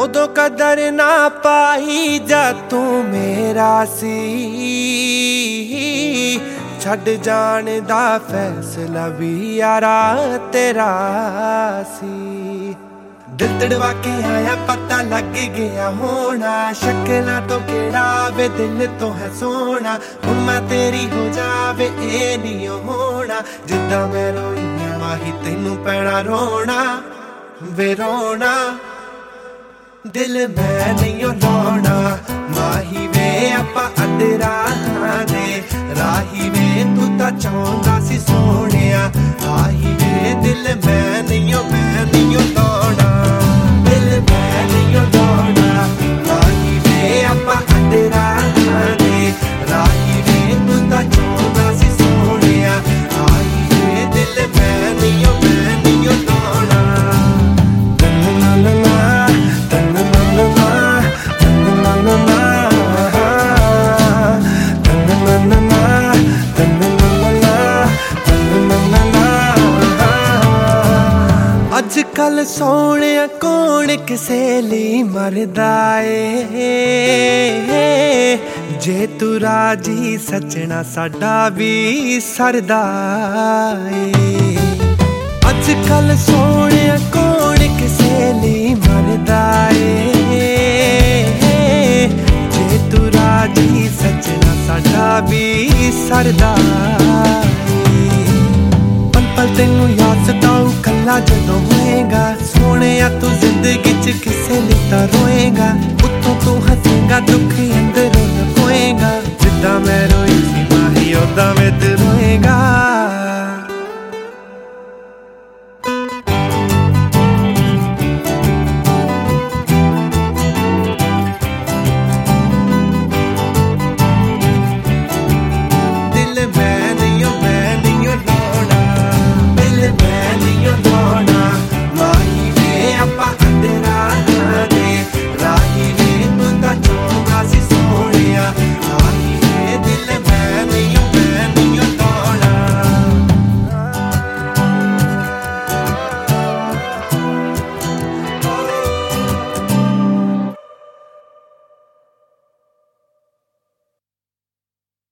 ਉਦੋਂ ਕਦਰ ਨਾ ਪਾਈ ਜਾ ਤੂੰ ਮੇਰਾ ਸੀ। ਛੱਡ ਜਾਣ ਦਾ ਫੈਸਲਾ ਵੀ ਯਾਰਾ ਤੇਰਾ ਸੀ। ਦਿਲ ਤੜਵਾ ਕੇ ਆਇਆ ਪਤਾ ਲੱਗ ਗਿਆ ਹੋਣਾ, ਸ਼ਕਲਾਂ ਤੋਂ ਕਿਹੜਾ ਵੇ ਦਿਲ ਤੋਂ ਹੈ ਸੋਹਣਾ। ਹੁਣ ਮੈਂ ਤੇਰੀ ਹੋ ਜਾਵੇ ਇਹ ਨਹੀਂ ਹੋਣਾ, ਜਿੱਦਾਂ ਮੈਂ ਰੋਈ ਆ ਮਾਹੀ ਤੈਨੂੰ ਪੈਣਾ ਰੋਣਾ ਵੇ ਰੋਣਾ। ਦਿਲ ਮੈਂ ਨਹੀਂ ਲਾਉਣਾ ਮਾਹੀ ਵੇ ਆਪਾਂ ਅੱਡੇ ਰਾਹਾਂ ਦੇ ਰਾਹੀ ਵੇ, ਤੂੰ ਤਾਂ ਚਾਹੁੰਦਾ ਸੀ ਸੋਹਣਿਆ ਆਹੀ ਵੇ। ਦਿਲ ਮੈਂ ਨਹੀਂ ਲਾਉਣਾ, ਦਿਲ ਮੈਂ ਨਹੀਂ ਲਾਉਣਾ ਮਾਹੀ ਵੇ ਆਪਾਂ ਅੱਡੇ ਰਾਹਾਂ ਦੇ ਰਾਹੀ ਵੇ, ਤੂੰ ਤਾਂ ਚਾਹੁੰਦਾ ਸੀ ਸੋਹਣਿਆ ਆਹੀ ਵੇ। ਦਿਲ ਮੈਂ ਨਹੀਂ ਲਾਉਣਾ। ਅੱਜ ਕੱਲ ਸੋਹਣਿਆ ਕੌਣ ਕਿਸੇ ਲਈ ਮਰਦਾ ਏ, ਜੇ ਤੂੰ ਰਾਜੀ ਸੱਜਣਾ ਸਾਡਾ ਵੀ ਸਰਦਾ ਏ। ਅੱਜ ਕੱਲ ਸੋਹਣਿਆ ਕੌਣ ਕਿਸੇ ਲਈ ਮਰਦਾ ਏ, ਜੇ ਤੂੰ ਰਾਜੀ ਸੱਜਣਾ ਸਾਡਾ ਵੀ ਸਰਦਾ ਏ। ਪਲ ਪਲ ਤੈਨੂੰ ਯਾਦ ਸਤਾਊ ਕੱਲਾ ਜਦੋਂ ਹੋਏਗਾ, ਸੋਹਣਿਆ ਤੂੰ ਜ਼ਿੰਦਗੀ ਚ ਕਿਸੇ ਲਈ ਤਾਂ ਰੋਏਗਾ। ਉੱਤੋਂ ਤੂੰ ਹੱਸੇਗਾ ਦੁੱਖ ਅੰਦਰੋਂ ਲਕੋਏਗਾ, ਜਿੱਦਾਂ ਮੈਂ